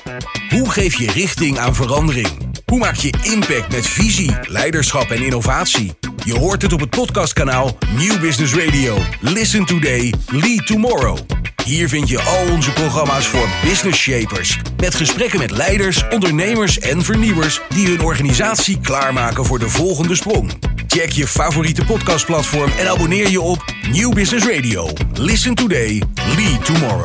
Hoe geef je richting aan verandering? Hoe maak je impact met visie, leiderschap en innovatie? Je hoort het op het podcastkanaal Nieuw Business Radio. Listen today, lead tomorrow. Hier vind je al onze programma's voor business shapers. Met gesprekken met leiders, ondernemers en vernieuwers die hun organisatie klaarmaken voor de volgende sprong. Check je favoriete podcastplatform en abonneer je op Nieuw Business Radio. Listen today, lead tomorrow.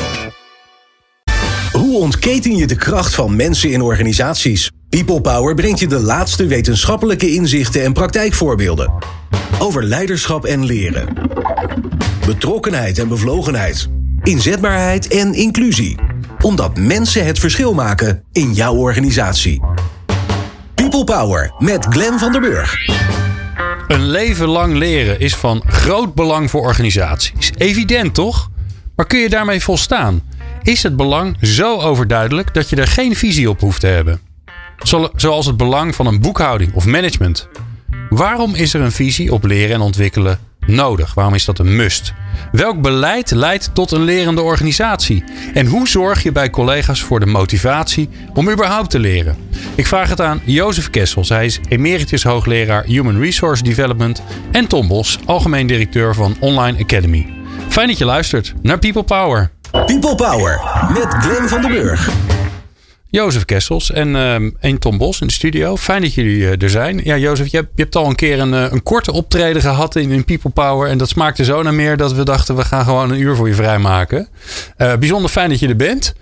Hoe ontketen je de kracht van mensen in organisaties? People Power brengt je de laatste wetenschappelijke inzichten en praktijkvoorbeelden. Over leiderschap en leren. Betrokkenheid en bevlogenheid. Inzetbaarheid en inclusie. Omdat mensen het verschil maken in jouw organisatie. People Power met Glenn van der Burg. Een leven lang leren is van groot belang voor organisaties. Evident toch? Maar kun je daarmee volstaan? Is het belang zo overduidelijk dat je er geen visie op hoeft te hebben? Zoals het belang van een boekhouding of management. Waarom is er een visie op leren en ontwikkelen nodig? Waarom is dat een must? Welk beleid leidt tot een lerende organisatie? En hoe zorg je bij collega's voor de motivatie om überhaupt te leren? Ik vraag het aan Jozef Kessels. Hij is emeritus hoogleraar Human Resource Development. En Tom Bos, algemeen directeur van Online Academy. Fijn dat je luistert naar People Power. People Power met Glenn van der Burg. Jozef Kessels en Tom Bos in de studio. Fijn dat jullie er zijn. Ja, Jozef, je hebt al een keer een korte optreden gehad in People Power. En dat smaakte zo naar meer dat we dachten, we gaan gewoon een uur voor je vrijmaken. Bijzonder fijn dat je er bent.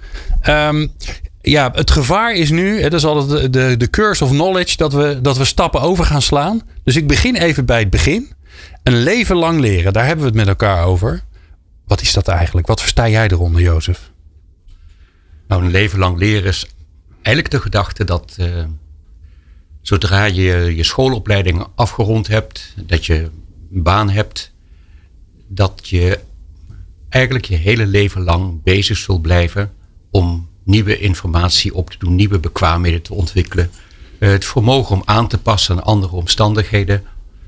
Ja, het gevaar is nu, dat is altijd de curse of knowledge, dat we stappen over gaan slaan. Dus ik begin even bij het begin. Een leven lang leren, daar hebben we het met elkaar over. Wat is dat eigenlijk? Wat versta jij eronder, Jozef? Nou, een leven lang leren is eigenlijk de gedachte dat zodra je je schoolopleiding afgerond hebt, dat je een baan hebt, dat je eigenlijk je hele leven lang bezig zult blijven om nieuwe informatie op te doen, nieuwe bekwaamheden te ontwikkelen. Het vermogen om aan te passen aan andere omstandigheden.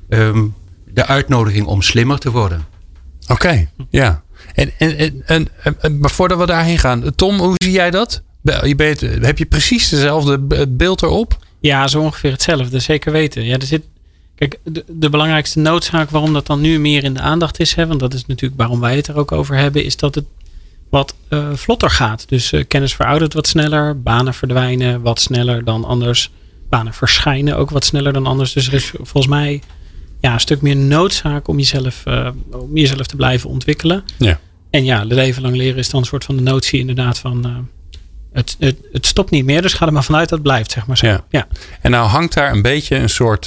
De uitnodiging om slimmer te worden. Oké, ja. En maar voordat we daarheen gaan, Tom, hoe zie jij dat? Heb je precies dezelfde beeld erop? Ja, zo ongeveer hetzelfde. Zeker weten. Ja, kijk, de belangrijkste noodzaak waarom dat dan nu meer in de aandacht is, want dat is natuurlijk waarom wij het er ook over hebben, is dat het wat vlotter gaat. Dus kennis veroudert wat sneller, banen verdwijnen wat sneller dan anders, banen verschijnen ook wat sneller dan anders. Dus er is volgens mij een stuk meer noodzaak om jezelf te blijven ontwikkelen. Ja. En ja, leven lang leren is dan een soort van de notie inderdaad van het stopt niet meer, dus ga er maar vanuit dat het blijft, zeg maar zo. Ja. Ja. En nou hangt daar een beetje een soort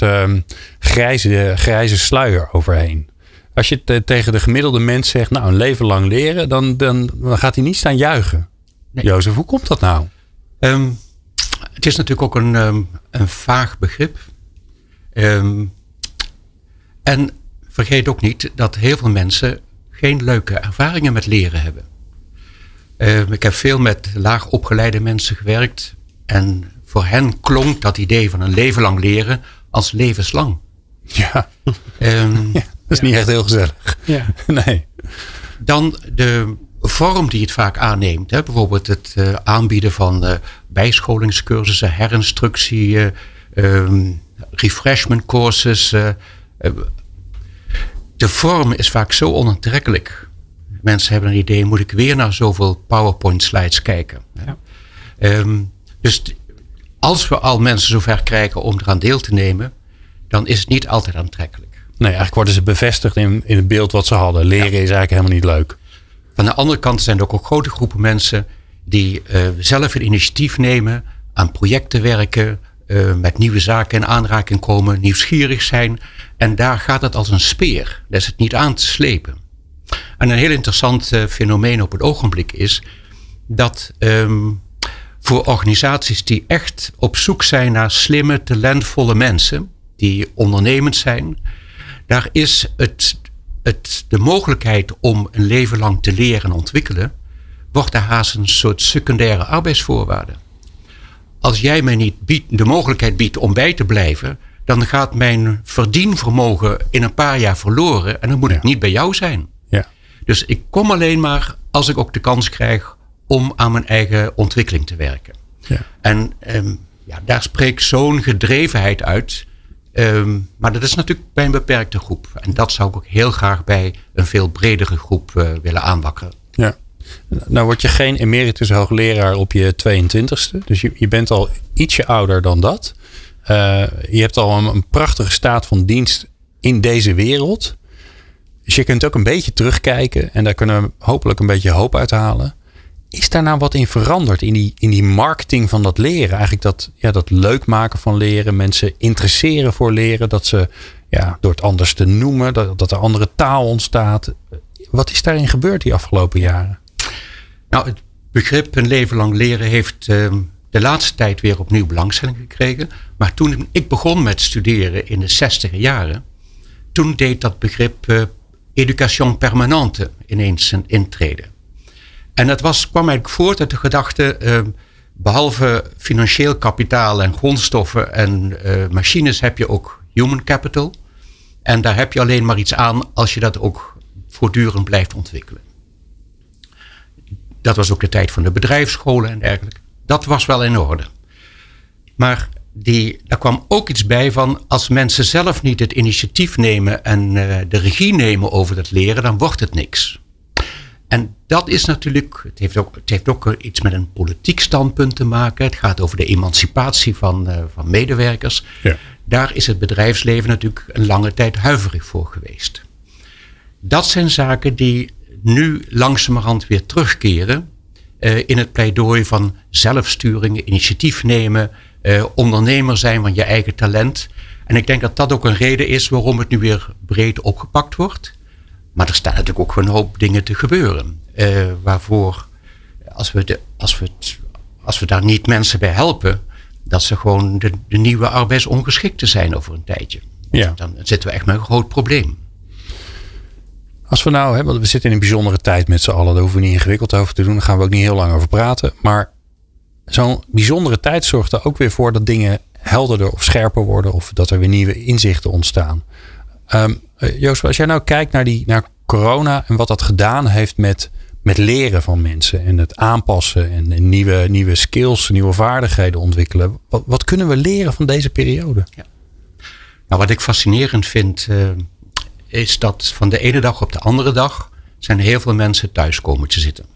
grijze sluier overheen. Als je tegen de gemiddelde mens zegt, nou, een leven lang leren, dan gaat hij niet staan juichen. Nee. Jozef, hoe komt dat nou? Het is natuurlijk ook een vaag begrip. En vergeet ook niet dat heel veel mensen geen leuke ervaringen met leren hebben. Ik heb veel met laag opgeleide mensen gewerkt. En voor hen klonk dat idee van een leven lang leren als levenslang. Ja, dat is niet echt heel gezellig. Ja. Nee. Dan de vorm die het vaak aanneemt. Bijvoorbeeld het aanbieden van bijscholingscursussen, herinstructie, refreshment courses. De vorm is vaak zo onaantrekkelijk. Mensen hebben een idee, moet ik weer naar zoveel PowerPoint slides kijken? Ja. Dus als we al mensen zover krijgen om eraan deel te nemen, dan is het niet altijd aantrekkelijk. Nee, eigenlijk worden ze bevestigd in het beeld wat ze hadden. Leren is eigenlijk helemaal niet leuk. Van de andere kant zijn er ook grote groepen mensen die zelf het initiatief nemen, aan projecten werken, met nieuwe zaken in aanraking komen, nieuwsgierig zijn. En daar gaat het als een speer. Daar is het niet aan te slepen. En een heel interessant fenomeen op het ogenblik is dat voor organisaties die echt op zoek zijn naar slimme, talentvolle mensen, die ondernemend zijn, daar is de mogelijkheid om een leven lang te leren en ontwikkelen, wordt daar haast een soort secundaire arbeidsvoorwaarde. Als jij mij niet de mogelijkheid biedt om bij te blijven, dan gaat mijn verdienvermogen in een paar jaar verloren en dan moet ik niet bij jou zijn. Ja. Dus ik kom alleen maar als ik ook de kans krijg om aan mijn eigen ontwikkeling te werken. Ja. En daar spreekt zo'n gedrevenheid uit. Maar dat is natuurlijk bij een beperkte groep. En dat zou ik ook heel graag bij een veel bredere groep willen aanwakkeren. Ja. Nou word je geen emeritus hoogleraar op je 22e. Dus je bent al ietsje ouder dan dat. Je hebt al een prachtige staat van dienst in deze wereld. Dus je kunt ook een beetje terugkijken. En daar kunnen we hopelijk een beetje hoop uit halen. Is daar nou wat in veranderd in die marketing van dat leren? Eigenlijk dat leuk maken van leren. Mensen interesseren voor leren. Dat ze door het anders te noemen. Dat er andere taal ontstaat. Wat is daarin gebeurd die afgelopen jaren? Nou, het begrip een leven lang leren heeft de laatste tijd weer opnieuw belangstelling gekregen. Maar toen ik begon met studeren in de 60e jaren. Toen deed dat begrip education permanente ineens een intrede. En dat kwam eigenlijk voort uit de gedachte, behalve financieel kapitaal en grondstoffen en machines heb je ook human capital. En daar heb je alleen maar iets aan als je dat ook voortdurend blijft ontwikkelen. Dat was ook de tijd van de bedrijfsscholen en dergelijke. Dat was wel in orde. Maar daar kwam ook iets bij van als mensen zelf niet het initiatief nemen en de regie nemen over dat leren, dan wordt het niks. En dat is natuurlijk, het heeft ook iets met een politiek standpunt te maken. Het gaat over de emancipatie van medewerkers. Ja. Daar is het bedrijfsleven natuurlijk een lange tijd huiverig voor geweest. Dat zijn zaken die nu langzamerhand weer terugkeren in het pleidooi van zelfsturing, initiatief nemen, ondernemer zijn van je eigen talent. En ik denk dat dat ook een reden is waarom het nu weer breed opgepakt wordt. Maar er staan natuurlijk ook een hoop dingen te gebeuren. Waarvoor, als we daar niet mensen bij helpen, dat ze gewoon de nieuwe arbeidsongeschikten zijn over een tijdje. Ja. Dan zitten we echt met een groot probleem. Als we nou, want we zitten in een bijzondere tijd met z'n allen, daar hoeven we niet ingewikkeld over te doen, daar gaan we ook niet heel lang over praten. Maar zo'n bijzondere tijd zorgt er ook weer voor dat dingen helderder of scherper worden of dat er weer nieuwe inzichten ontstaan. Joost, als jij nou kijkt naar corona en wat dat gedaan heeft met leren van mensen en het aanpassen en nieuwe skills, nieuwe vaardigheden ontwikkelen. Wat kunnen we leren van deze periode? Ja. Nou, wat ik fascinerend vind is dat van de ene dag op de andere dag zijn heel veel mensen thuis komen te zitten.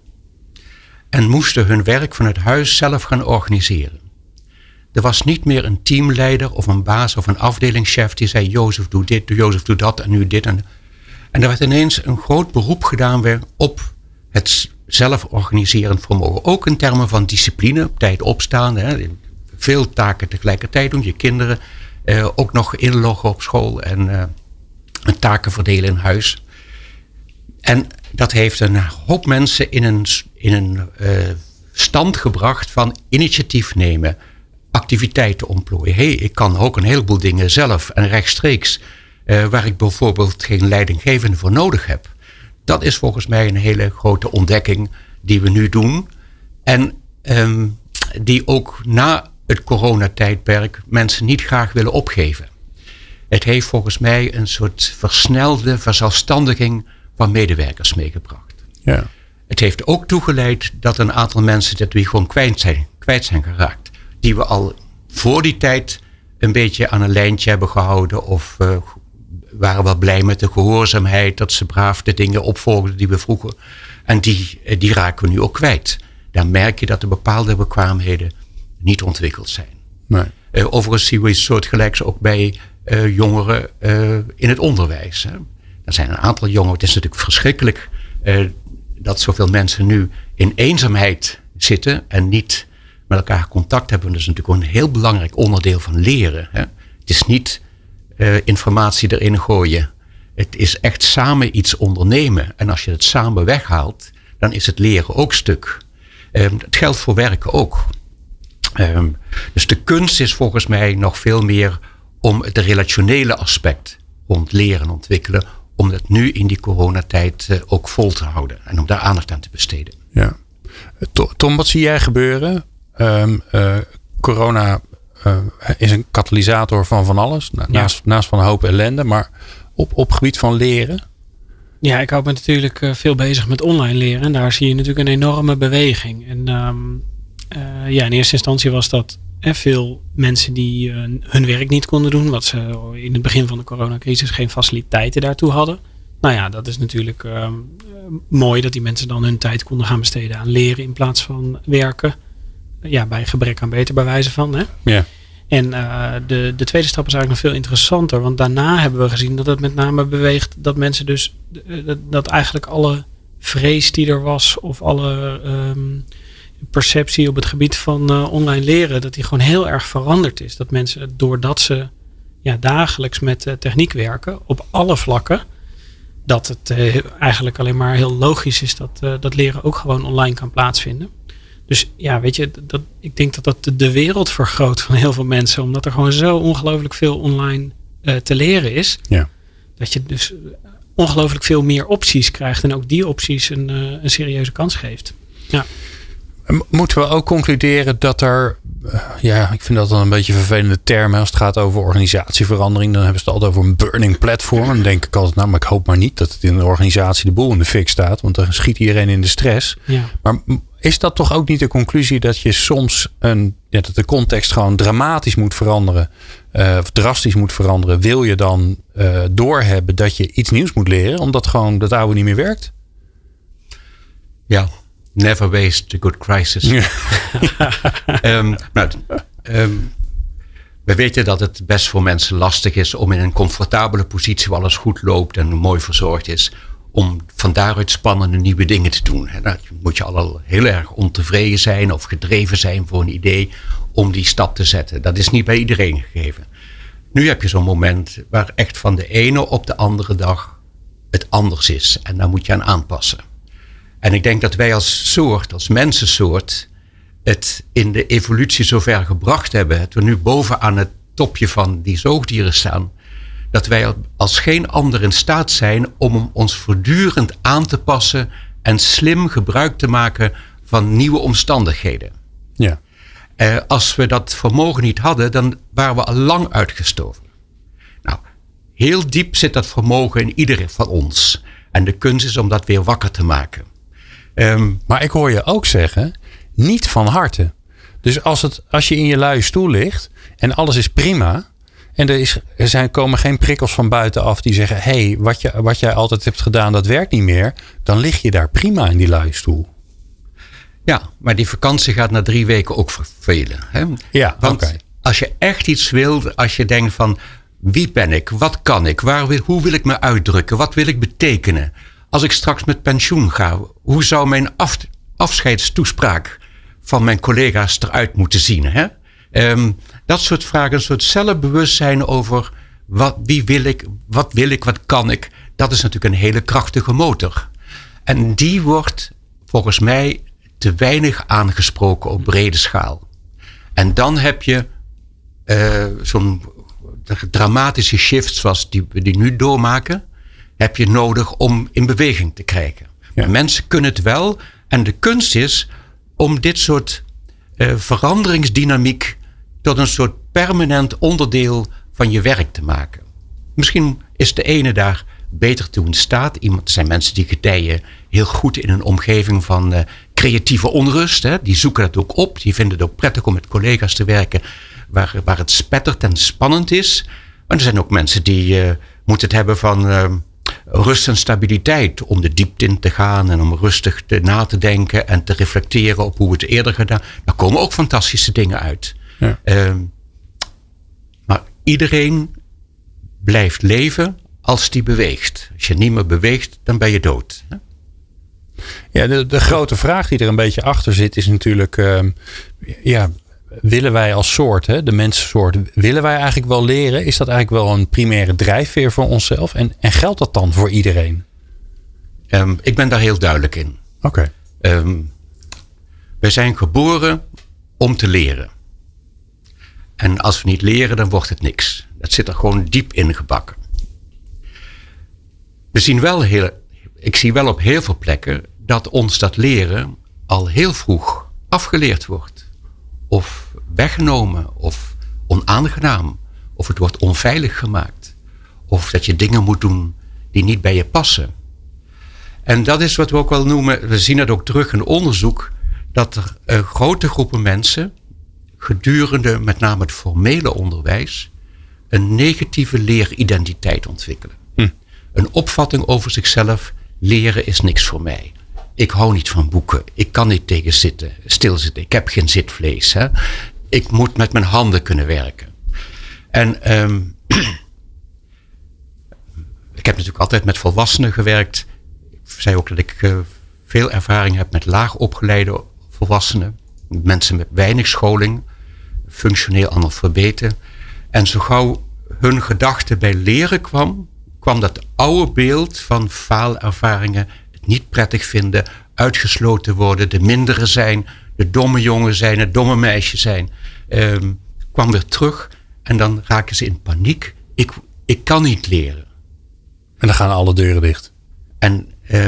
En moesten hun werk vanuit huis zelf gaan organiseren. Er was niet meer een teamleider of een baas of een afdelingschef die zei Jozef doe dit, Jozef doe dat en nu dit. En er werd ineens een groot beroep gedaan weer op het zelf organiserend vermogen. Ook in termen van discipline, op tijd opstaan. Hè, veel taken tegelijkertijd doen. Je kinderen ook nog inloggen op school en taken verdelen in huis. En dat heeft een hoop mensen in een stand gebracht van initiatief nemen. Activiteiten ontplooien. Ik kan ook een heleboel dingen zelf en rechtstreeks waar ik bijvoorbeeld geen leidinggevende voor nodig heb. Dat is volgens mij een hele grote ontdekking die we nu doen. En die ook na het coronatijdperk mensen niet graag willen opgeven. Het heeft volgens mij een soort versnelde verzelfstandiging van medewerkers meegebracht. Ja. Het heeft ook toegeleid dat een aantal mensen dat we gewoon kwijt zijn geraakt. Die we al voor die tijd een beetje aan een lijntje hebben gehouden. Of waren wel blij met de gehoorzaamheid. Dat ze braaf de dingen opvolgden die we vroegen. En die raken we nu ook kwijt. Dan merk je dat er bepaalde bekwaamheden niet ontwikkeld zijn. Nee. Overigens zien we iets soortgelijks ook bij jongeren in het onderwijs. Hè. Er zijn een aantal jongeren. Het is natuurlijk verschrikkelijk dat zoveel mensen nu in eenzaamheid zitten en niet met elkaar contact hebben. Dat is natuurlijk een heel belangrijk onderdeel van leren. Hè. Het is niet informatie erin gooien. Het is echt samen iets ondernemen. En als je het samen weghaalt, dan is het leren ook stuk. Het geldt voor werken ook. Dus de kunst is volgens mij nog veel meer om het relationele aspect rond leren en ontwikkelen, om dat nu in die coronatijd ook vol te houden. En om daar aandacht aan te besteden. Ja. Tom, wat zie jij gebeuren? Corona is een katalysator van alles. Naast van een hoop ellende. Maar op gebied van leren? Ja, ik hou me natuurlijk veel bezig met online leren. En daar zie je natuurlijk een enorme beweging. En in eerste instantie was dat veel mensen die hun werk niet konden doen. Wat ze in het begin van de coronacrisis geen faciliteiten daartoe hadden. Nou ja, dat is natuurlijk mooi dat die mensen dan hun tijd konden gaan besteden aan leren in plaats van werken. Ja, bij gebrek aan beter bij wijze van. Hè? Ja. En de tweede stap is eigenlijk nog veel interessanter. Want daarna hebben we gezien dat het met name beweegt dat mensen dus dat eigenlijk alle vrees die er was of alle perceptie op het gebied van online leren, dat die gewoon heel erg veranderd is. Dat mensen, doordat ze dagelijks met techniek werken op alle vlakken, dat het eigenlijk alleen maar heel logisch is dat leren ook gewoon online kan plaatsvinden. Dus ja, weet je, ik denk dat de wereld vergroot van heel veel mensen, omdat er gewoon zo ongelooflijk veel online te leren is. Ja. Dat je dus ongelooflijk veel meer opties krijgt en ook die opties een serieuze kans geeft. Ja. Moeten we ook concluderen dat er, ik vind dat dan een beetje een vervelende term, als het gaat over organisatieverandering. Dan hebben ze het altijd over een burning platform. Dan denk ik altijd, maar ik hoop maar niet dat het in de organisatie de boel in de fik staat, want dan schiet iedereen in de stress. Ja. Maar is dat toch ook niet de conclusie dat je soms dat de context gewoon dramatisch moet veranderen, of drastisch moet veranderen? Wil je dan doorhebben dat je iets nieuws moet leren, omdat gewoon dat oude niet meer werkt? Ja. Never waste a good crisis. Ja. We weten dat het best voor mensen lastig is om in een comfortabele positie waar alles goed loopt en mooi verzorgd is, om van daaruit spannende nieuwe dingen te doen. Dan moet je al heel erg ontevreden zijn of gedreven zijn voor een idee om die stap te zetten. Dat is niet bij iedereen gegeven. Nu heb je zo'n moment waar echt van de ene op de andere dag het anders is. En daar moet je aan aanpassen. En ik denk dat wij als soort, als mensensoort, het in de evolutie zover gebracht hebben, dat we nu bovenaan het topje van die zoogdieren staan, dat wij als geen ander in staat zijn om ons voortdurend aan te passen en slim gebruik te maken van nieuwe omstandigheden. Ja. Als we dat vermogen niet hadden, dan waren we al lang uitgestorven. Nou, heel diep zit dat vermogen in ieder van ons. En de kunst is om dat weer wakker te maken. Maar ik hoor je ook zeggen, niet van harte. Dus als je in je luie stoel ligt en alles is prima, en komen geen prikkels van buitenaf die zeggen, hey, wat jij altijd hebt gedaan, dat werkt niet meer, dan lig je daar prima in die luie stoel. Ja, maar die vakantie gaat na 3 weken ook vervelen. Hè? Ja, want als je echt iets wil, als je denkt van, wie ben ik, wat kan ik, hoe wil ik me uitdrukken, wat wil ik betekenen? Als ik straks met pensioen ga, hoe zou mijn afscheidstoespraak van mijn collega's eruit moeten zien? Hè? Dat soort vragen, een soort zelfbewustzijn over wie wil ik, wat kan ik. Dat is natuurlijk een hele krachtige motor. En die wordt volgens mij te weinig aangesproken op brede schaal. En dan heb je zo'n dramatische shift zoals die we nu doormaken, heb je nodig om in beweging te krijgen. Ja. Mensen kunnen het wel. En de kunst is om dit soort veranderingsdynamiek tot een soort permanent onderdeel van je werk te maken. Misschien is de ene daar beter toe in staat. Er zijn mensen die gedijen heel goed in een omgeving van creatieve onrust. Hè. Die zoeken dat ook op. Die vinden het ook prettig om met collega's te werken waar het spettert en spannend is. Maar er zijn ook mensen die moeten het hebben van rust en stabiliteit om de diepte in te gaan en om rustig na te denken en te reflecteren op hoe we het eerder gedaan. Daar komen ook fantastische dingen uit. Ja. Maar iedereen blijft leven als die beweegt. Als je niet meer beweegt, dan ben je dood. Hè? Ja, de grote vraag die er een beetje achter zit is natuurlijk, willen wij als soort, de mensensoort, willen wij eigenlijk wel leren? Is dat eigenlijk wel een primaire drijfveer voor onszelf? En geldt dat dan voor iedereen? Ik ben daar heel duidelijk in. Oké. Wij zijn geboren om te leren. En als we niet leren, dan wordt het niks. Dat zit er gewoon diep in gebakken. Ik zie wel op heel veel plekken dat ons dat leren al heel vroeg afgeleerd wordt. Of weggenomen, of onaangenaam. Of het wordt onveilig gemaakt. Of dat je dingen moet doen die niet bij je passen. En dat is wat we ook wel noemen, we zien het ook terug in onderzoek, dat er grote groepen mensen gedurende met name het formele onderwijs een negatieve leeridentiteit ontwikkelen. Een opvatting over zichzelf, leren is niks voor mij. Ik hou niet van boeken. Ik kan niet tegen stilzitten. Ik heb geen zitvlees. Hè? Ik moet met mijn handen kunnen werken. En ik heb natuurlijk altijd met volwassenen gewerkt. Ik zei ook dat ik veel ervaring heb met laag opgeleide volwassenen. Mensen met weinig scholing. Functioneel analfabeten. En zo gauw hun gedachte bij leren kwam dat oude beeld van faalervaringen, het niet prettig vinden, uitgesloten worden, de mindere zijn, de domme jongen zijn, het domme meisje zijn, kwam weer terug en dan raken ze in paniek. Ik kan niet leren. En dan gaan alle deuren dicht. En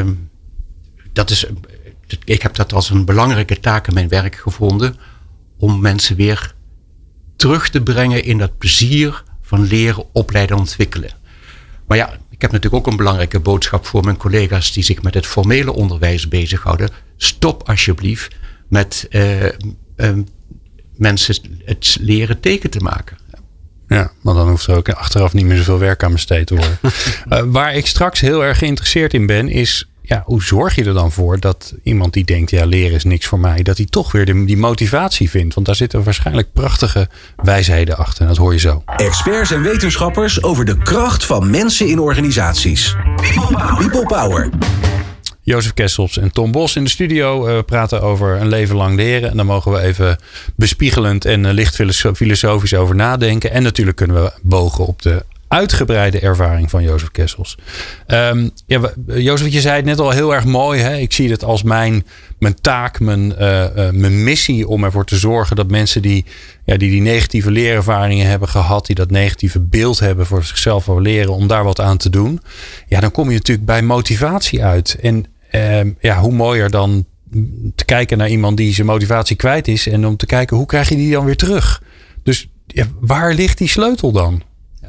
ik heb dat als een belangrijke taak in mijn werk gevonden, om mensen weer terug te brengen in dat plezier van leren, opleiden, ontwikkelen. Maar ja, ik heb natuurlijk ook een belangrijke boodschap voor mijn collega's die zich met het formele onderwijs bezighouden. Stop alsjeblieft met mensen het leren teken te maken. Ja, maar dan hoeft er ook achteraf niet meer zoveel werk aan besteed te worden. Waar ik straks heel erg geïnteresseerd in ben, is hoe zorg je er dan voor dat iemand die denkt, leren is niks voor mij, dat hij toch weer die motivatie vindt? Want daar zitten waarschijnlijk prachtige wijsheden achter. En dat hoor je zo. Experts en wetenschappers over de kracht van mensen in organisaties. People Power. Jozef Kessels en Tom Bos in de studio praten over een leven lang leren. En daar mogen we even bespiegelend en licht filosofisch over nadenken. En natuurlijk kunnen we bogen op de uitgebreide ervaring van Jozef Kessels. Jozef, je zei het net al heel erg mooi. Hè? Ik zie het als mijn taak, mijn missie om ervoor te zorgen dat mensen die negatieve leerervaringen hebben gehad, die dat negatieve beeld hebben voor zichzelf over leren, om daar wat aan te doen. Ja, dan kom je natuurlijk bij motivatie uit. En hoe mooier dan te kijken naar iemand die zijn motivatie kwijt is en om te kijken hoe krijg je die dan weer terug. Dus waar ligt die sleutel dan?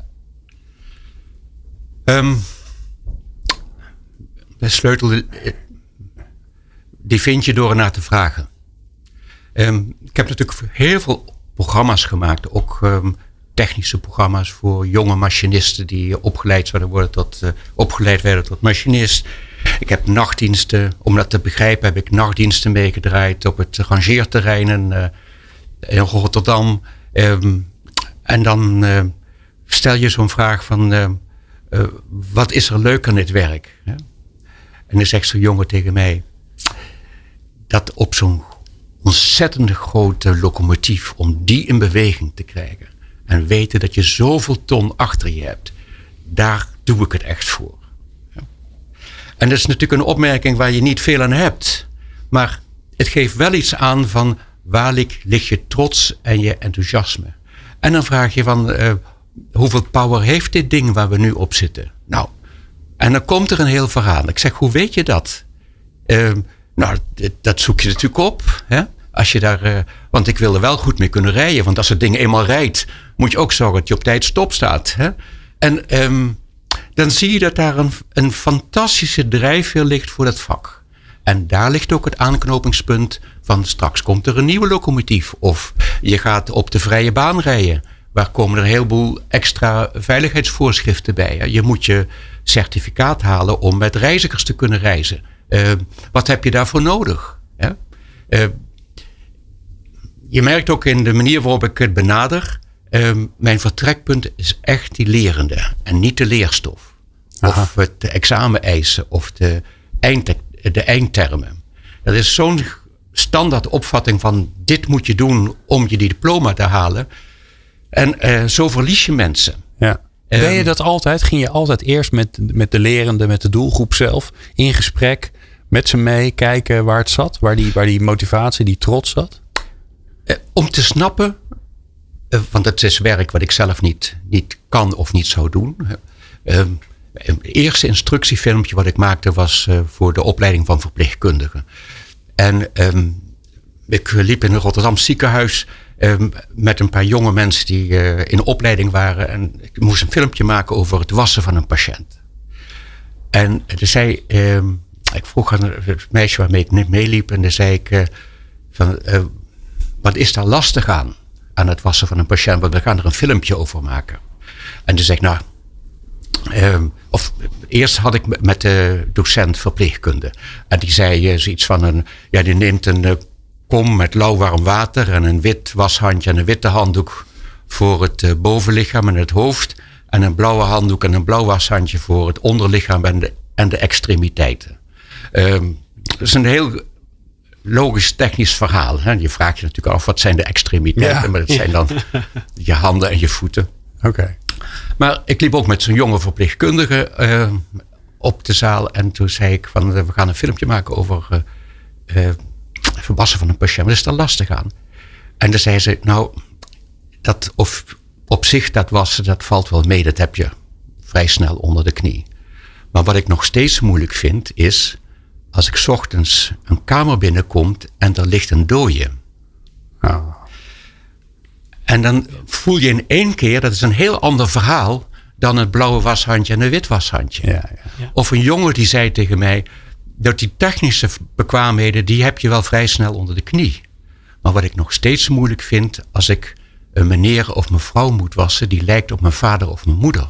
De sleutel, die vind je door ernaar te vragen. Ik heb natuurlijk heel veel programma's gemaakt. Ook technische programma's voor jonge machinisten die opgeleid werden tot machinist. Ik heb nachtdiensten, om dat te begrijpen, heb ik nachtdiensten meegedraaid op het rangeerterrein in Rotterdam. En dan stel je zo'n vraag van, wat is er leuk aan dit werk? En dan zegt zo'n jongen tegen mij, dat op zo'n ontzettend grote locomotief, om die in beweging te krijgen en weten dat je zoveel ton achter je hebt, daar doe ik het echt voor. En dat is natuurlijk een opmerking waar je niet veel aan hebt, maar het geeft wel iets aan van waar ligt je trots en je enthousiasme. En dan vraag je van, hoeveel power heeft dit ding waar we nu op zitten? Nou, en dan komt er een heel verhaal. Ik zeg, hoe weet je dat? Dat zoek je natuurlijk op. Hè? Als je daar, want ik wil er wel goed mee kunnen rijden. Want als het ding eenmaal rijdt, moet je ook zorgen dat je op tijd stop staat. Hè? En dan zie je dat daar een fantastische drijfveer ligt voor dat vak. En daar ligt ook het aanknopingspunt van straks komt er een nieuwe locomotief. Of je gaat op de vrije baan rijden. Waar komen er een heleboel extra veiligheidsvoorschriften bij. Hè? Je moet je certificaat halen om met reizigers te kunnen reizen. Wat heb je daarvoor nodig? Hè? Je merkt ook in de manier waarop ik het benader. Mijn vertrekpunt is echt die lerende. En niet de leerstof. Aha. Of de exameneisen. Of de eindtermen. Dat is zo'n standaard opvatting van dit moet je doen om je die diploma te halen. En zo verlies je mensen. Ja. Ben je dat altijd? Ging je altijd eerst met de lerende, met de doelgroep zelf in gesprek met ze mee, kijken waar het zat? Waar die motivatie, die trots zat? Om te snappen, want het is werk wat ik zelf niet kan of niet zou doen. Het eerste instructiefilmpje wat ik maakte was voor de opleiding van verpleegkundigen. En ik liep in een Rotterdam ziekenhuis met een paar jonge mensen die in opleiding waren. En ik moest een filmpje maken over het wassen van een patiënt. En toen zei, ik vroeg aan het meisje waarmee ik meeliep. En dan zei ik, van wat is daar lastig aan het wassen van een patiënt? Want we gaan er een filmpje over maken. En toen zei ik, eerst had ik met de docent verpleegkunde. En die zei zoiets van, die neemt een kom met lauwwarm water en een wit washandje en een witte handdoek voor het bovenlichaam en het hoofd. En een blauwe handdoek en een blauw washandje voor het onderlichaam en de extremiteiten. Dat is een heel logisch technisch verhaal. Hè? Je vraagt je natuurlijk af, wat zijn de extremiteiten? Ja. Maar dat zijn dan je handen en je voeten. Okay. Maar ik liep ook met zo'n jonge verpleegkundige op de zaal. En toen zei ik van, we gaan een filmpje maken over verwassen van een patiënt. Wat is daar lastig aan? En toen zei ze, dat op zich dat wassen, dat valt wel mee. Dat heb je vrij snel onder de knie. Maar wat ik nog steeds moeilijk vind is, als ik 's ochtends een kamer binnenkomt en er ligt een dooie. Oh. En dan voel je in één keer, dat is een heel ander verhaal dan het blauwe washandje en een wit washandje. Ja. Of een jongen die zei tegen mij, dat die technische bekwaamheden, die heb je wel vrij snel onder de knie. Maar wat ik nog steeds moeilijk vind, als ik een meneer of mevrouw moet wassen, die lijkt op mijn vader of mijn moeder.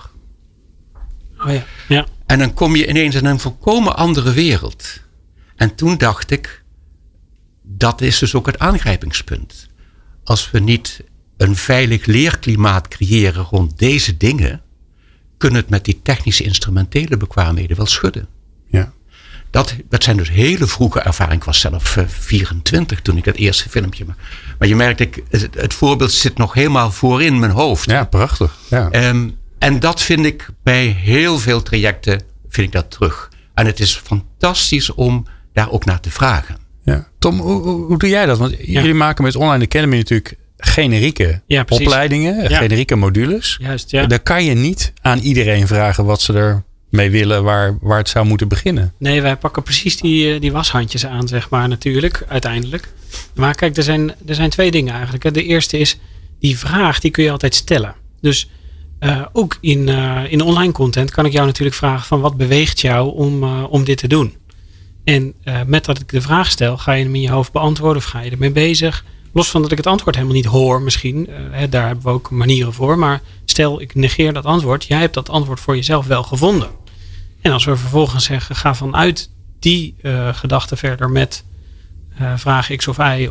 Oh ja. Ja. En dan kom je ineens in een volkomen andere wereld. En toen dacht ik, dat is dus ook het aangrijpingspunt. Als we niet een veilig leerklimaat creëren rond deze dingen, kunnen het met die technische instrumentele bekwaamheden wel schudden. Ja. Dat zijn dus hele vroege ervaringen. Ik was zelf 24 toen ik dat eerste filmpje maakte. Maar je merkt, het voorbeeld zit nog helemaal voorin mijn hoofd. Ja, prachtig. Ja. En dat vind ik bij heel veel trajecten vind ik dat terug. En het is fantastisch om daar ook naar te vragen. Ja. Tom, hoe doe jij dat? Want jullie maken met Online Academy natuurlijk generieke opleidingen, generieke modules. Juist, ja. Daar kan je niet aan iedereen vragen wat ze ermee willen, waar het zou moeten beginnen. Nee, wij pakken precies die washandjes aan, zeg maar, natuurlijk, uiteindelijk. Maar kijk, er zijn twee dingen eigenlijk. De eerste is, die vraag, die kun je altijd stellen. Dus ook in online content kan ik jou natuurlijk vragen van, wat beweegt jou om dit te doen? En met dat ik de vraag stel, ga je hem in je hoofd beantwoorden of ga je ermee bezig? Los van dat ik het antwoord helemaal niet hoor misschien. Daar hebben we ook manieren voor. Maar stel, ik negeer dat antwoord. Jij hebt dat antwoord voor jezelf wel gevonden. En als we vervolgens zeggen, ga vanuit die gedachte verder met vraag X of Y.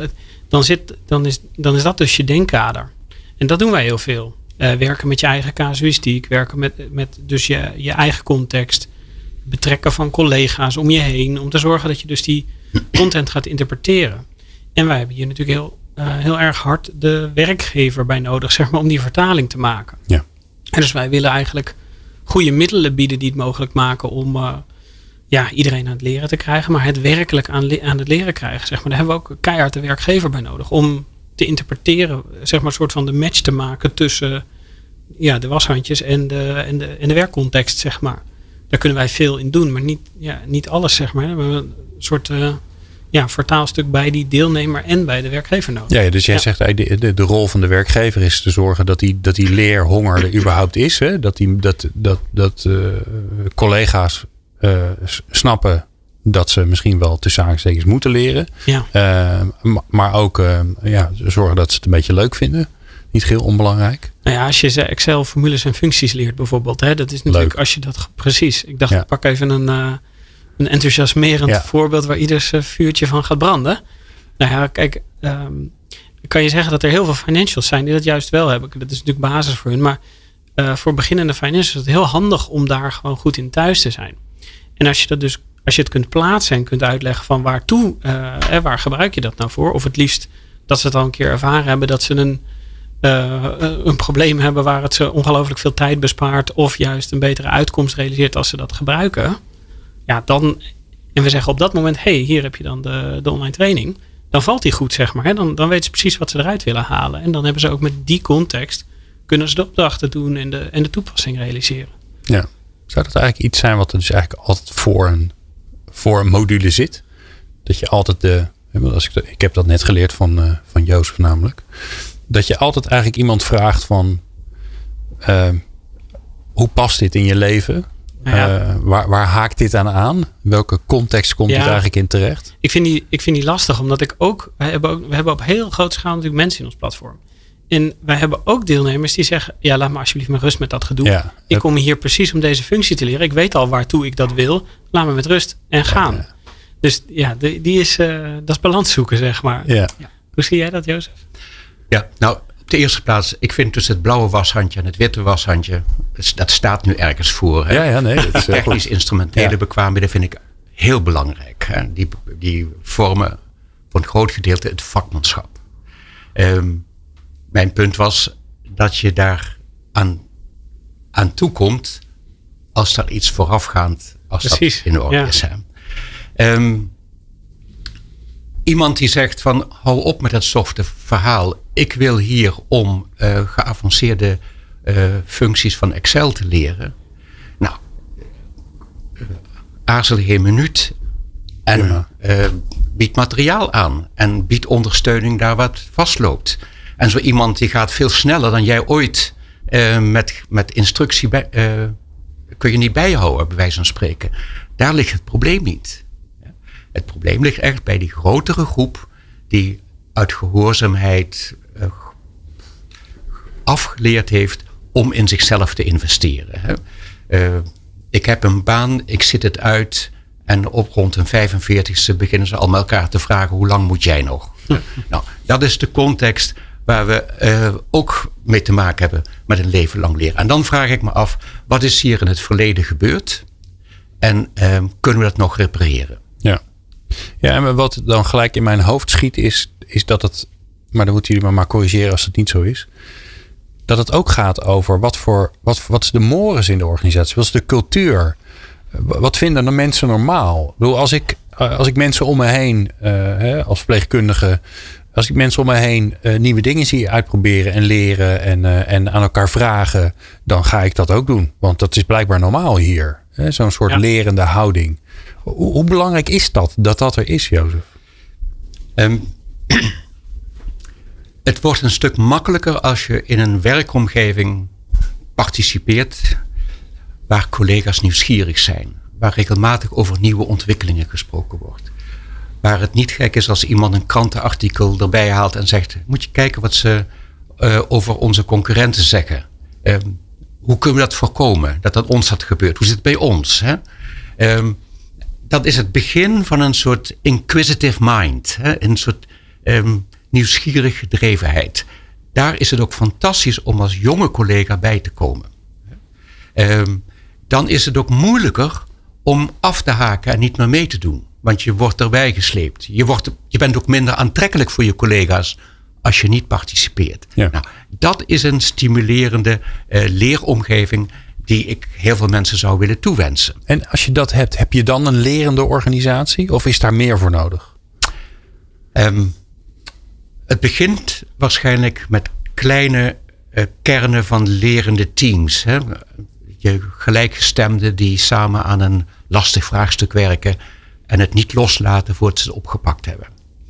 Dan is dat dus je denkkader. En dat doen wij heel veel. Werken met je eigen casuïstiek. Werken met dus je eigen context. Betrekken van collega's om je heen. Om te zorgen dat je dus die content gaat interpreteren. En wij hebben hier natuurlijk heel erg hard de werkgever bij nodig, zeg maar, om die vertaling te maken. Ja. En dus wij willen eigenlijk goede middelen bieden die het mogelijk maken om iedereen aan het leren te krijgen, maar het werkelijk aan het leren krijgen. Zeg maar. Daar hebben we ook keihard de werkgever bij nodig om te interpreteren, zeg maar, een soort van de match te maken tussen de washandjes en de werkcontext, zeg maar. Daar kunnen wij veel in doen, maar niet alles, zeg maar. We hebben een soort vertaalstuk bij die deelnemer en bij de werkgever nodig. Ja, dus jij zegt eigenlijk de rol van de werkgever is te zorgen dat die leerhonger er überhaupt is. Hè? Dat collega's snappen dat ze misschien wel tussen aanstekens moeten leren. Ja. Maar ook zorgen dat ze het een beetje leuk vinden. Niet heel onbelangrijk. Nou ja, als je Excel-formules en functies leert bijvoorbeeld. Dat is natuurlijk leuk. Als je dat... Precies. Ik dacht, ik pak even een enthousiasmerend voorbeeld waar ieders vuurtje van gaat branden. Nou ja, kijk, kan je zeggen dat er heel veel financials zijn die dat juist wel hebben. Dat is natuurlijk basis voor hun. Maar voor beginnende financials is het heel handig om daar gewoon goed in thuis te zijn. En als je het kunt plaatsen en kunt uitleggen van waartoe, waar gebruik je dat nou voor? Of het liefst dat ze het al een keer ervaren hebben dat ze een probleem hebben waar het ze ongelooflijk veel tijd bespaart. Of juist een betere uitkomst realiseert als ze dat gebruiken. Ja, dan, en we zeggen op dat moment, hier heb je dan de online training. Dan valt die goed, zeg maar. Hè? Dan weten ze precies wat ze eruit willen halen. En dan hebben ze ook met die context, kunnen ze de opdrachten doen en de toepassing realiseren. Ja. Zou dat eigenlijk iets zijn wat er dus eigenlijk altijd voor een module zit? Dat je altijd ik heb dat net geleerd van Jozef namelijk. Dat je altijd eigenlijk iemand vraagt van, hoe past dit in je leven? Waar haakt dit aan? Welke context komt dit eigenlijk in terecht? Ik vind die lastig, omdat we hebben op heel grote schaal natuurlijk mensen in ons platform. En wij hebben ook deelnemers die zeggen, ja, laat me alsjeblieft met rust met dat gedoe. Ja, ik kom hier precies om deze functie te leren. Ik weet al waartoe ik dat wil. Laat me met rust en gaan. Ja. Dus ja, dat is balans zoeken, zeg maar. Ja. Ja. Hoe zie jij dat, Jozef? Ja, nou, op de eerste plaats, ik vind tussen het blauwe washandje en het witte washandje, dat staat nu ergens voor. Hè? Ja, nee. Dat is technisch instrumentele bekwaamheden vind ik heel belangrijk. Hè? Die vormen voor een groot gedeelte het vakmanschap. Mijn punt was dat je daar aan toekomt als er iets voorafgaand, als Precies, dat in orde is. Iemand die zegt van hou op met dat softe verhaal. Ik wil hier om geavanceerde functies van Excel te leren. Nou, aarzel geen minuut en bied materiaal aan. En bied ondersteuning daar wat vastloopt. En zo iemand die gaat veel sneller dan jij ooit met instructie kun je niet bijhouden, bij wijze van spreken. Daar ligt het probleem niet. Het probleem ligt echt bij die grotere groep die uit gehoorzaamheid afgeleerd heeft om in zichzelf te investeren. Ik heb een baan, ik zit het uit en op rond een 45ste beginnen ze al elkaar te vragen hoe lang moet jij nog? Nou, dat is de context waar we ook mee te maken hebben met een leven lang leren. En dan vraag ik me af, wat is hier in het verleden gebeurd? En kunnen we dat nog repareren? Ja, en wat dan gelijk in mijn hoofd schiet is dat het, maar dan moeten jullie maar corrigeren als het niet zo is, dat het ook gaat over wat is de mores in de organisatie? Wat is de cultuur? Wat vinden de mensen normaal? Ik bedoel, als ik mensen om me heen, als verpleegkundige, als ik mensen om me heen nieuwe dingen zie uitproberen en leren en aan elkaar vragen, dan ga ik dat ook doen. Want dat is blijkbaar normaal hier. Zo'n soort lerende houding. Hoe belangrijk is dat er is, Jozef? Het wordt een stuk makkelijker als je in een werkomgeving participeert waar collega's nieuwsgierig zijn. Waar regelmatig over nieuwe ontwikkelingen gesproken wordt. Waar het niet gek is als iemand een krantenartikel erbij haalt en zegt, moet je kijken wat ze over onze concurrenten zeggen. Hoe kunnen we dat voorkomen? Dat ons dat gebeurt. Hoe zit het bij ons? Hè? Dat is het begin van een soort inquisitive mind. Hè? Een soort nieuwsgierig gedrevenheid. Daar is het ook fantastisch om als jonge collega bij te komen. Dan is het ook moeilijker om af te haken en niet meer mee te doen. Want je wordt erbij gesleept. Je bent ook minder aantrekkelijk voor je collega's als je niet participeert. Ja. Nou, dat is een stimulerende leeromgeving die ik heel veel mensen zou willen toewensen. En als je dat hebt, heb je dan een lerende organisatie? Of is daar meer voor nodig? Het begint waarschijnlijk met kleine kernen van lerende teams. Hè? Je gelijkgestemden die samen aan een lastig vraagstuk werken en het niet loslaten voordat ze het opgepakt hebben.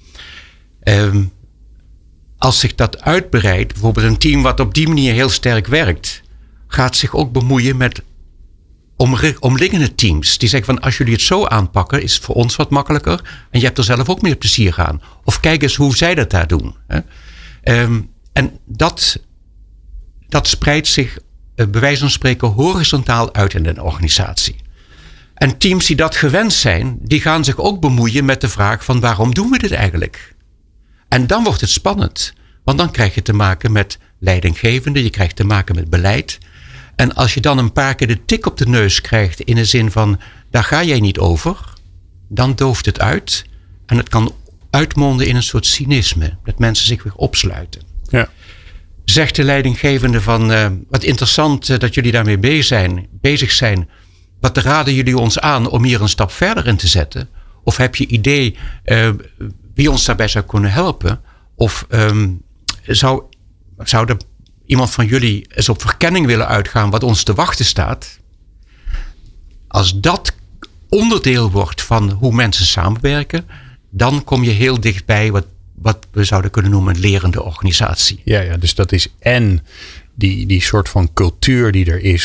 Als zich dat uitbreidt, bijvoorbeeld een team wat op die manier heel sterk werkt, gaat zich ook bemoeien met omliggende teams. Die zeggen van, als jullie het zo aanpakken, is het voor ons wat makkelijker. En je hebt er zelf ook meer plezier aan. Of kijk eens hoe zij dat daar doen. En dat spreidt zich, bij wijze van spreken, horizontaal uit in een organisatie. En teams die dat gewend zijn, die gaan zich ook bemoeien met de vraag van, waarom doen we dit eigenlijk? En dan wordt het spannend. Want dan krijg je te maken met leidinggevenden. Je krijgt te maken met beleid. En als je dan een paar keer de tik op de neus krijgt in de zin van, daar ga jij niet over. Dan dooft het uit. En het kan uitmonden in een soort cynisme. Dat mensen zich weer opsluiten. Ja. Zegt de leidinggevende van, wat interessant dat jullie daarmee bezig zijn. Wat raden jullie ons aan om hier een stap verder in te zetten? Of heb je idee wie ons daarbij zou kunnen helpen? Of zou er iemand van jullie eens op verkenning willen uitgaan wat ons te wachten staat? Als dat onderdeel wordt van hoe mensen samenwerken, dan kom je heel dichtbij wat we zouden kunnen noemen een lerende organisatie. Ja, dus dat is en die soort van cultuur die er is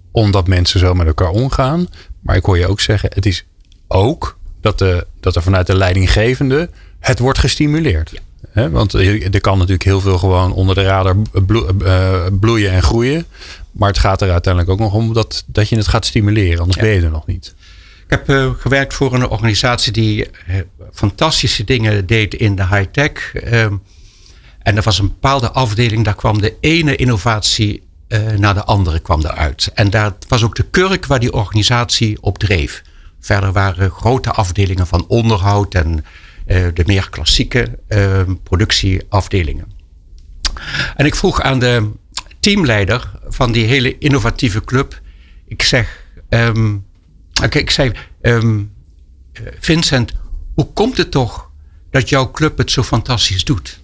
omdat mensen zo met elkaar omgaan. Maar ik hoor je ook zeggen, het is ook dat er vanuit de leidinggevende het wordt gestimuleerd. Ja. Want er kan natuurlijk heel veel gewoon onder de radar bloeien en groeien. Maar het gaat er uiteindelijk ook nog om dat je het gaat stimuleren. Anders ben je er nog niet. Ik heb gewerkt voor een organisatie die fantastische dingen deed in de high-tech. En er was een bepaalde afdeling, daar kwam de ene innovatie naar de andere kwam eruit. En dat was ook de kurk waar die organisatie op dreef. Verder waren grote afdelingen van onderhoud en de meer klassieke productieafdelingen. En ik vroeg aan de teamleider van die hele innovatieve club. Ik zei, Vincent, hoe komt het toch dat jouw club het zo fantastisch doet?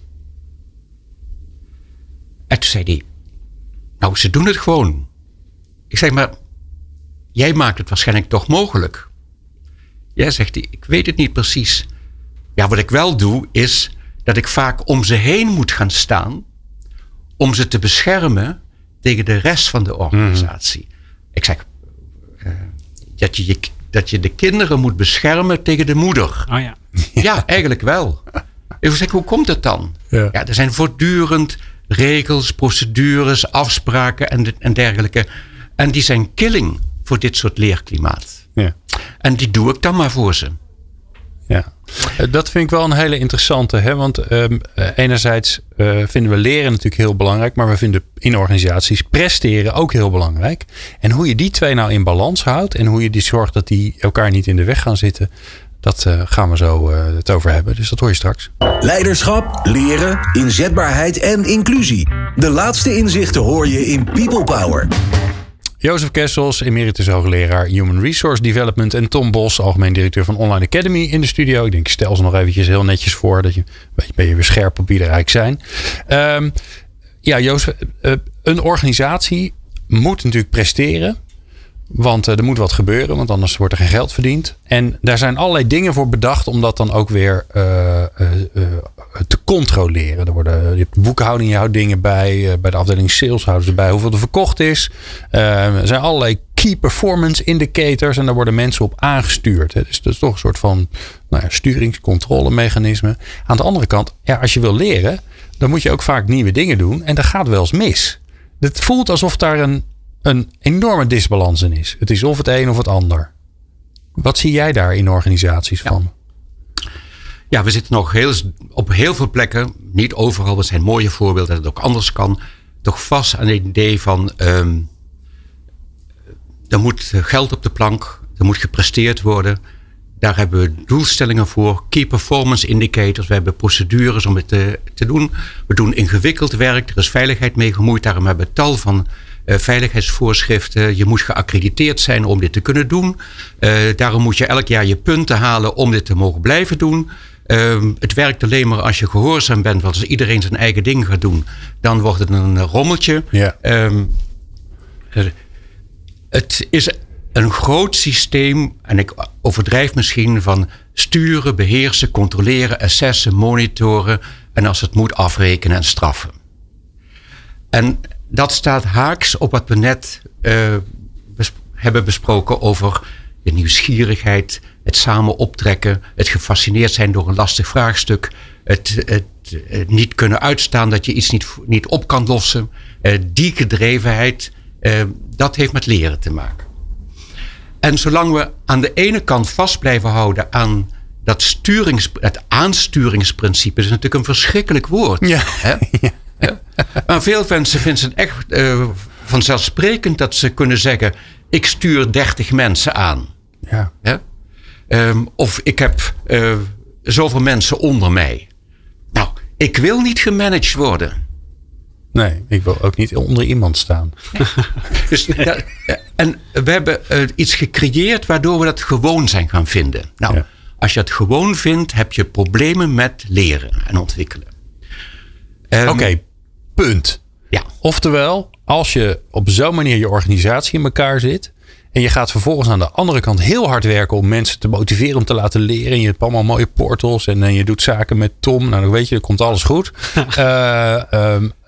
En toen zei hij, nou, ze doen het gewoon. Ik zei, maar jij maakt het waarschijnlijk toch mogelijk. Ja, zegt hij, ik weet het niet precies. Ja, wat ik wel doe is dat ik vaak om ze heen moet gaan staan om ze te beschermen tegen de rest van de organisatie. Ik zeg dat je de kinderen moet beschermen tegen de moeder. Oh ja. Ja, eigenlijk wel. Ik zeg, hoe komt het dan? Ja, er zijn voortdurend regels, procedures, afspraken en dergelijke. En die zijn killing voor dit soort leerklimaat. Ja. En die doe ik dan maar voor ze. Ja, dat vind ik wel een hele interessante. Hè? Want enerzijds vinden we leren natuurlijk heel belangrijk. Maar we vinden in organisaties presteren ook heel belangrijk. En hoe je die twee nou in balans houdt. En hoe je die zorgt dat die elkaar niet in de weg gaan zitten. Dat gaan we zo het over hebben. Dus dat hoor je straks. Leiderschap, leren, inzetbaarheid en inclusie. De laatste inzichten hoor je in People Power. Jozef Kessels, emeritus hoogleraar Human Resource Development. En Tom Bos, algemeen directeur van Online Academy in de studio. Ik denk, ik stel ze nog eventjes heel netjes voor. Dat je ben je weer scherp op wie er rijk zijn. Jozef, een organisatie moet natuurlijk presteren. Want er moet wat gebeuren, want anders wordt er geen geld verdiend. En daar zijn allerlei dingen voor bedacht om dat dan ook weer te controleren. Je hebt boekhouding, je houdt dingen bij. Bij de afdeling sales houden ze bij hoeveel er verkocht is. Er zijn allerlei key performance indicators en daar worden mensen op aangestuurd. Hè. Dus dat is toch een soort van sturingscontrolemechanisme. Aan de andere kant, als je wil leren, dan moet je ook vaak nieuwe dingen doen. En dat gaat wel eens mis. Het voelt alsof daar een enorme disbalans in is. Het is of het een of het ander. Wat zie jij daar in organisaties van? Ja, we zitten nog op heel veel plekken, niet overal, het zijn mooie voorbeelden dat het ook anders kan, toch vast aan het idee van er moet geld op de plank, er moet gepresteerd worden. Daar hebben we doelstellingen voor, key performance indicators, we hebben procedures om het te doen. We doen ingewikkeld werk, er is veiligheid mee gemoeid, daarom hebben we tal van veiligheidsvoorschriften. Je moet geaccrediteerd zijn om dit te kunnen doen. Daarom moet je elk jaar je punten halen om dit te mogen blijven doen. Het werkt alleen maar als je gehoorzaam bent. Want als iedereen zijn eigen ding gaat doen, dan wordt het een rommeltje. Ja. Het is een groot systeem, en ik overdrijf misschien, van sturen, beheersen, controleren, assessen, monitoren en als het moet afrekenen en straffen. En dat staat haaks op wat we net hebben besproken over de nieuwsgierigheid, het samen optrekken, het gefascineerd zijn door een lastig vraagstuk, het niet kunnen uitstaan dat je iets niet op kan lossen. Die gedrevenheid, dat heeft met leren te maken. En zolang we aan de ene kant vast blijven houden aan het aansturingsprincipe, is natuurlijk een verschrikkelijk woord. Ja. Hè? Ja. Ja. Maar veel mensen vinden het echt vanzelfsprekend dat ze kunnen zeggen, ik stuur 30 mensen aan. Ja. Ja? Of ik heb zoveel mensen onder mij. Nou, ik wil niet gemanaged worden. Nee, ik wil ook niet onder iemand staan. Dus, en we hebben iets gecreëerd waardoor we dat gewoon zijn gaan vinden. Nou, als je het gewoon vindt, heb je problemen met leren en ontwikkelen. Oké, punt. Ja. Oftewel, als je op zo'n manier je organisatie in elkaar zit en je gaat vervolgens aan de andere kant heel hard werken om mensen te motiveren om te laten leren. En je hebt allemaal mooie portals en je doet zaken met Tom. Nou, dan weet je, dan komt alles goed.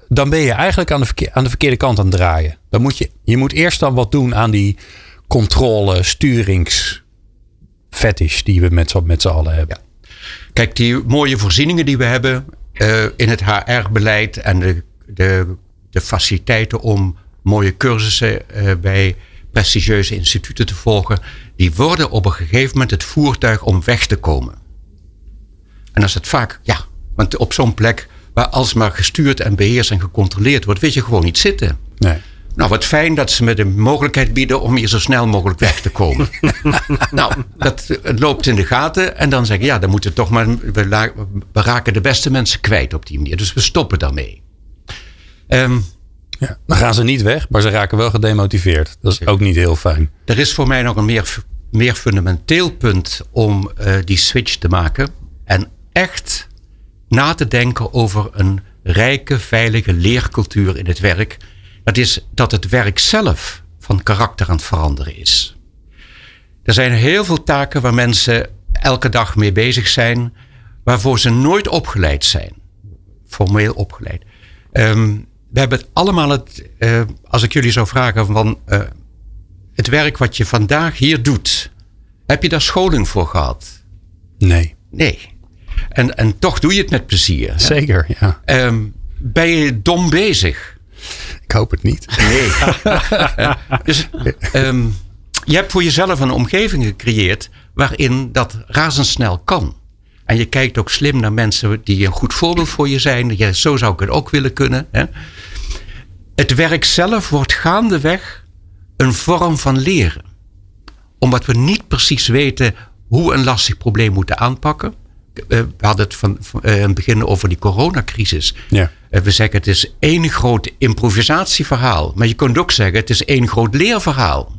dan ben je eigenlijk aan de verkeerde kant aan het draaien. Dan je moet eerst dan wat doen aan die controle, sturingsfetish die we met z'n allen hebben. Ja. Kijk, die mooie voorzieningen die we hebben in het HR-beleid en de faciliteiten om mooie cursussen bij prestigieuze instituten te volgen, die worden op een gegeven moment het voertuig om weg te komen. En dat is het vaak, want op zo'n plek waar alsmaar gestuurd en beheerst en gecontroleerd wordt, weet je gewoon niet zitten. Nee. Nou, wat fijn dat ze me de mogelijkheid bieden om hier zo snel mogelijk weg te komen. Nou, het loopt in de gaten en dan zeggen dan moeten we toch maar, we raken de beste mensen kwijt op die manier. Dus we stoppen daarmee. Dan gaan ze niet weg, maar ze raken wel gedemotiveerd. Dat is ook niet heel fijn. Er is voor mij nog een meer fundamenteel punt om die switch te maken. En echt na te denken over een rijke, veilige leercultuur in het werk. Dat is dat het werk zelf van karakter aan het veranderen is. Er zijn heel veel taken waar mensen elke dag mee bezig zijn, waarvoor ze nooit opgeleid zijn. Formeel opgeleid. We hebben het allemaal, als ik jullie zou vragen van het werk wat je vandaag hier doet, heb je daar scholing voor gehad? Nee. En toch doe je het met plezier. Hè? Zeker, ja. Ben je dom bezig? Ik hoop het niet. Nee. Dus je hebt voor jezelf een omgeving gecreëerd waarin dat razendsnel kan. En je kijkt ook slim naar mensen die een goed voorbeeld voor je zijn. Ja, zo zou ik het ook willen kunnen. Hè? Het werk zelf wordt gaandeweg een vorm van leren. Omdat we niet precies weten hoe een lastig probleem moeten aanpakken. We hadden het in het begin over die coronacrisis. Ja. We zeggen het is één groot improvisatieverhaal. Maar je kunt ook zeggen het is één groot leerverhaal.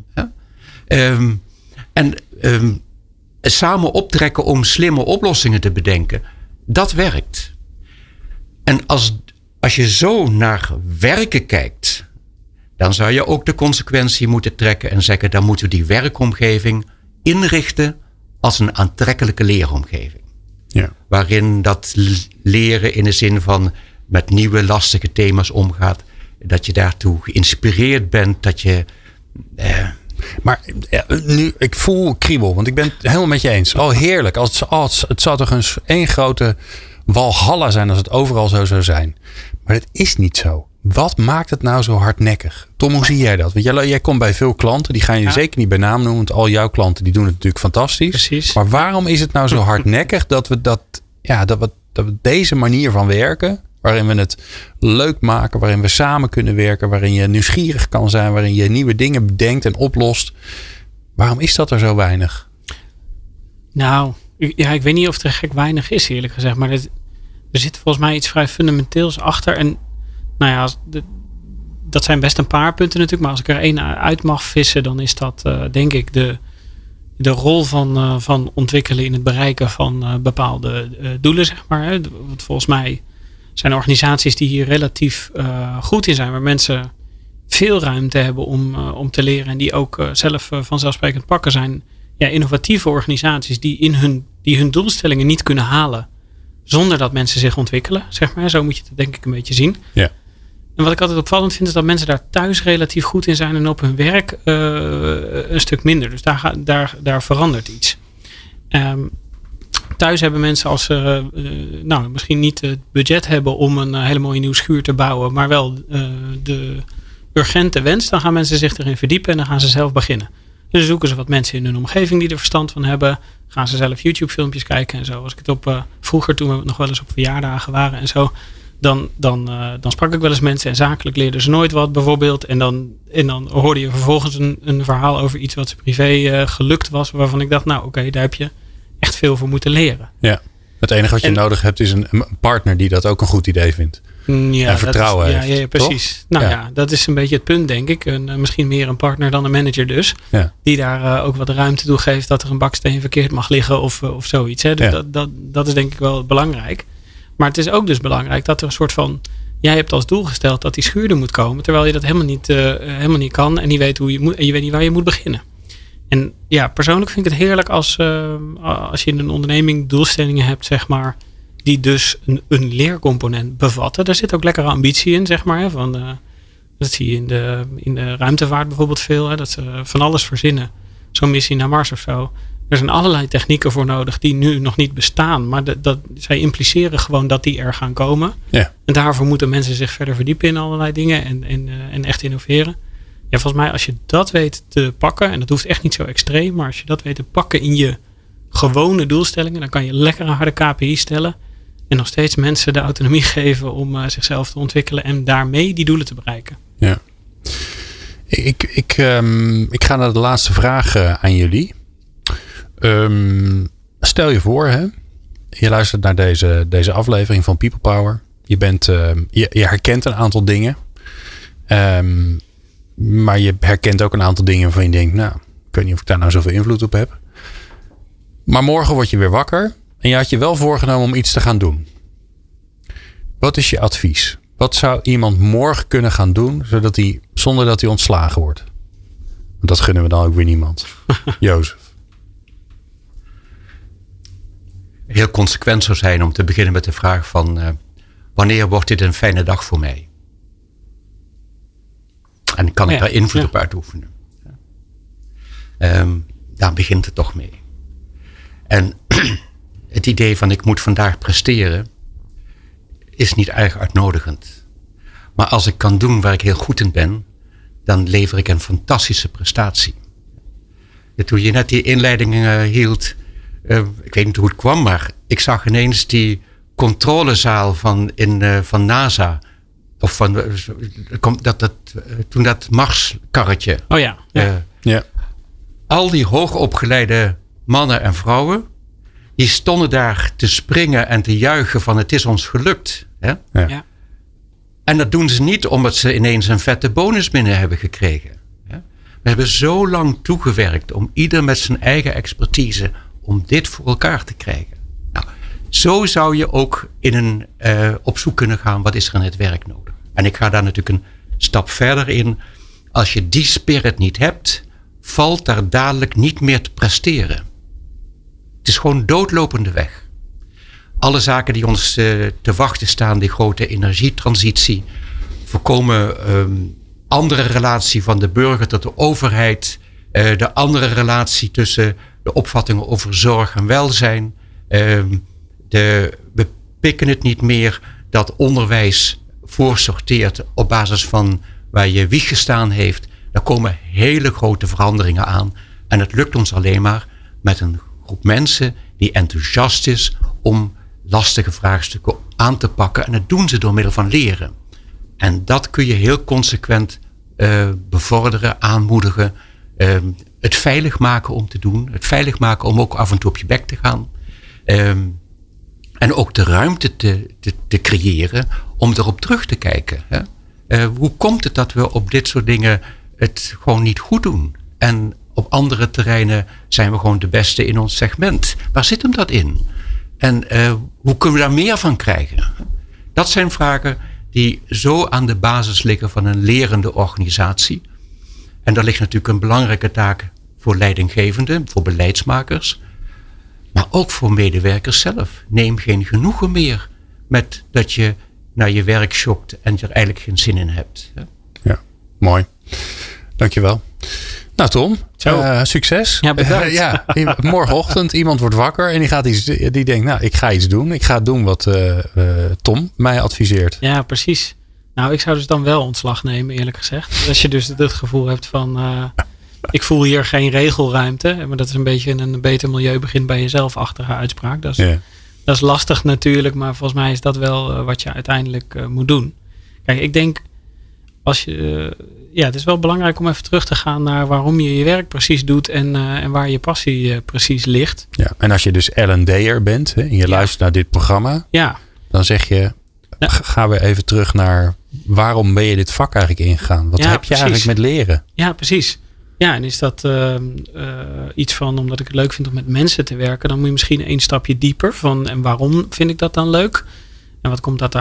Samen optrekken om slimme oplossingen te bedenken. Dat werkt. En als je zo naar werken kijkt, dan zou je ook de consequentie moeten trekken en zeggen, dan moeten we die werkomgeving inrichten als een aantrekkelijke leeromgeving. Ja. Waarin dat leren in de zin van met nieuwe lastige thema's omgaat. Dat je daartoe geïnspireerd bent. Dat je... Maar nu, ik voel kriebel, want ik ben het helemaal met je eens. Oh, heerlijk. Het zou toch één grote walhalla zijn als het overal zo zou zijn. Maar het is niet zo. Wat maakt het nou zo hardnekkig? Tom, hoe zie jij dat? Want jij komt bij veel klanten, die gaan je zeker niet bij naam noemen. Want al jouw klanten die doen het natuurlijk fantastisch. Precies. Maar waarom is het nou zo hardnekkig dat we deze manier van werken, waarin we het leuk maken, waarin we samen kunnen werken, waarin je nieuwsgierig kan zijn, waarin je nieuwe dingen bedenkt en oplost. Waarom is dat er zo weinig? Nou, ik weet niet of er gek weinig is, eerlijk gezegd. Maar er zit volgens mij iets vrij fundamenteels achter. En nou ja, dat zijn best een paar punten natuurlijk. Maar als ik er één uit mag vissen, dan is dat denk ik de rol van ontwikkelen in het bereiken van bepaalde doelen, zeg maar. Hè. Want volgens mij zijn organisaties die hier relatief goed in zijn, waar mensen veel ruimte hebben om te leren en die ook zelf vanzelfsprekend pakken, zijn innovatieve organisaties die hun doelstellingen niet kunnen halen zonder dat mensen zich ontwikkelen, zeg maar. Zo moet je het denk ik een beetje zien. Ja. En wat ik altijd opvallend vind is dat mensen daar thuis relatief goed in zijn en op hun werk een stuk minder. Dus daar verandert iets. Thuis hebben mensen, als ze misschien niet het budget hebben om een hele mooie nieuwe schuur te bouwen, maar wel de urgente wens, dan gaan mensen zich erin verdiepen en dan gaan ze zelf beginnen. Dus dan zoeken ze wat mensen in hun omgeving die er verstand van hebben. Gaan ze zelf YouTube filmpjes kijken en zo. Als ik het vroeger, toen we nog wel eens op verjaardagen waren en zo, dan sprak ik wel eens mensen en zakelijk leerden ze nooit wat bijvoorbeeld. En dan hoorde je vervolgens een verhaal over iets wat ze privé gelukt was, waarvan ik dacht, nou oké, daar heb je echt veel voor moeten leren. Ja, het enige wat je nodig hebt is een partner die dat ook een goed idee vindt. Ja, en vertrouwen heeft. Ja, precies. Toch? Nou ja, dat is een beetje het punt, denk ik. Misschien meer een partner dan een manager dus. Ja. Die daar ook wat ruimte toe geeft dat er een baksteen verkeerd mag liggen of zoiets. Hè. Dus dat is denk ik wel belangrijk. Maar het is ook dus belangrijk dat er een soort van... Jij hebt als doel gesteld dat die schuur er moet komen, terwijl je dat helemaal niet kan en niet weet hoe je moet, en je weet niet waar je moet beginnen. En ja, persoonlijk vind ik het heerlijk als je in een onderneming doelstellingen hebt, zeg maar, die dus een leercomponent bevatten. Daar zit ook lekkere ambitie in, zeg maar. Dat zie je in de ruimtevaart bijvoorbeeld veel. Hè, dat ze van alles verzinnen. Zo'n missie naar Mars of zo. Er zijn allerlei technieken voor nodig die nu nog niet bestaan. Maar zij impliceren gewoon dat die er gaan komen. Ja. En daarvoor moeten mensen zich verder verdiepen in allerlei dingen. En echt innoveren. Ja, volgens mij als je dat weet te pakken. En dat hoeft echt niet zo extreem. Maar als je dat weet te pakken in je gewone doelstellingen. Dan kan je lekker een harde KPI stellen. En nog steeds mensen de autonomie geven om zichzelf te ontwikkelen. En daarmee die doelen te bereiken. Ja. Ik ga naar de laatste vraag aan jullie. Stel je voor, hè, je luistert naar deze aflevering van People Power. Je herkent een aantal dingen. Maar je herkent ook een aantal dingen waarvan je denkt, nou, ik weet niet of ik daar nou zoveel invloed op heb. Maar morgen word je weer wakker en je had je wel voorgenomen om iets te gaan doen. Wat is je advies? Wat zou iemand morgen kunnen gaan doen zonder dat hij ontslagen wordt? Want dat gunnen we dan ook weer niemand. Jozef. Heel consequent zou zijn om te beginnen met de vraag van wanneer wordt dit een fijne dag voor mij? En kan ik daar invloed op uitoefenen? Daar begint het toch mee. En het idee van ik moet vandaag presteren is niet erg uitnodigend. Maar als ik kan doen waar ik heel goed in ben, dan lever ik een fantastische prestatie. Toen je net die inleiding hield, ik weet niet hoe het kwam, maar ik zag ineens die controlezaal van NASA. Of toen dat Marskarretje. Oh ja. Ja. Al die hoogopgeleide mannen en vrouwen, die stonden daar te springen en te juichen van het is ons gelukt. Hè? Ja. En dat doen ze niet omdat ze ineens een vette bonus binnen hebben gekregen. Hè? We hebben zo lang toegewerkt om ieder met zijn eigen expertise om dit voor elkaar te krijgen. Nou, zo zou je ook op zoek kunnen gaan, wat is er in het werk nodig? En ik ga daar natuurlijk een stap verder in. Als je die spirit niet hebt, valt daar dadelijk niet meer te presteren. Het is gewoon doodlopende weg. Alle zaken die ons te wachten staan, die grote energietransitie, voorkomen andere relatie van de burger tot de overheid, de andere relatie tussen de opvattingen over zorg en welzijn. We pikken het niet meer dat onderwijs voorsorteert op basis van waar je wieg gestaan heeft. Daar komen hele grote veranderingen aan. En het lukt ons alleen maar met een groep mensen die enthousiast is om lastige vraagstukken aan te pakken. En dat doen ze door middel van leren. En dat kun je heel consequent bevorderen, aanmoedigen. Het veilig maken om te doen. Het veilig maken om ook af en toe op je bek te gaan. En ook de ruimte te creëren om erop terug te kijken. Hè? Hoe komt het dat we op dit soort dingen het gewoon niet goed doen? En op andere terreinen zijn we gewoon de beste in ons segment. Waar zit hem dat in? En hoe kunnen we daar meer van krijgen? Dat zijn vragen die zo aan de basis liggen van een lerende organisatie. En daar ligt natuurlijk een belangrijke taak voor leidinggevenden, voor beleidsmakers. Maar ook voor medewerkers zelf. Neem geen genoegen meer met dat je naar je werk shopt en er eigenlijk geen zin in hebt. Ja, mooi. Dankjewel. Nou Tom, succes. Ja, bedankt. Morgenochtend iemand wordt wakker en die denkt, nou ik ga iets doen. Ik ga doen wat Tom mij adviseert. Ja, precies. Nou, ik zou dus dan wel ontslag nemen, eerlijk gezegd. Als je dus het gevoel hebt van, ik voel hier geen regelruimte. Maar dat is een beetje een beter milieu begint bij jezelf-achtige uitspraak. Dat is lastig natuurlijk, maar volgens mij is dat wel wat je uiteindelijk moet doen. Kijk, ik denk, het is wel belangrijk om even terug te gaan naar waarom je je werk precies doet en waar je passie precies ligt. Ja, en als je dus L&D'er bent en je luistert naar dit programma, dan zeg je, gaan we even terug naar waarom ben je dit vak eigenlijk ingegaan? Wat heb je eigenlijk met leren? Ja, precies. Ja, en is dat iets van, omdat ik het leuk vind om met mensen te werken, dan moet je misschien 1 stapje dieper van, en waarom vind ik dat dan leuk? En wat komt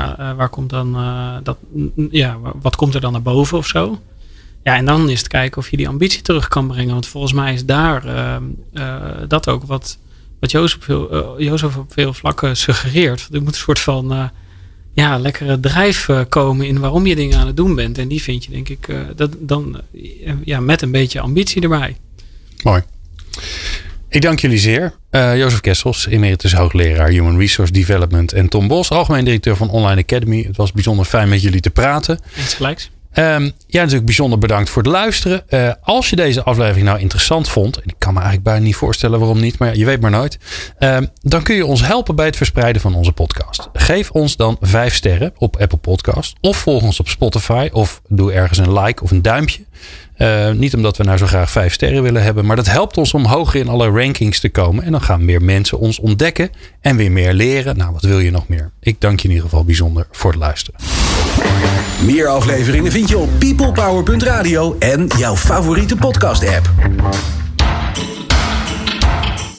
wat komt er dan naar boven of zo? Ja, en dan is het kijken of je die ambitie terug kan brengen. Want volgens mij is daar dat ook wat wat Jozef op veel vlakken suggereert. Er moet een soort van lekkere drijf komen in waarom je dingen aan het doen bent. En die vind je denk ik met een beetje ambitie erbij. Mooi. Ik dank jullie zeer. Jozef Kessels, emeritus hoogleraar Human Resource Development. En Tom Bos, algemeen directeur van Online Academy. Het was bijzonder fijn met jullie te praten. Eens gelijks. Natuurlijk bijzonder bedankt voor het luisteren. Als je deze aflevering nou interessant vond, en ik kan me eigenlijk bijna niet voorstellen waarom niet, maar je weet maar nooit, dan kun je ons helpen bij het verspreiden van onze podcast. Geef ons dan 5 sterren op Apple Podcast of volg ons op Spotify of doe ergens een like of een duimpje. Niet omdat we nou zo graag 5 sterren willen hebben, maar dat helpt ons om hoger in alle rankings te komen. En dan gaan meer mensen ons ontdekken en weer meer leren. Nou, wat wil je nog meer? Ik dank je in ieder geval bijzonder voor het luisteren. Meer afleveringen vind je op peoplepower.radio en jouw favoriete podcast app.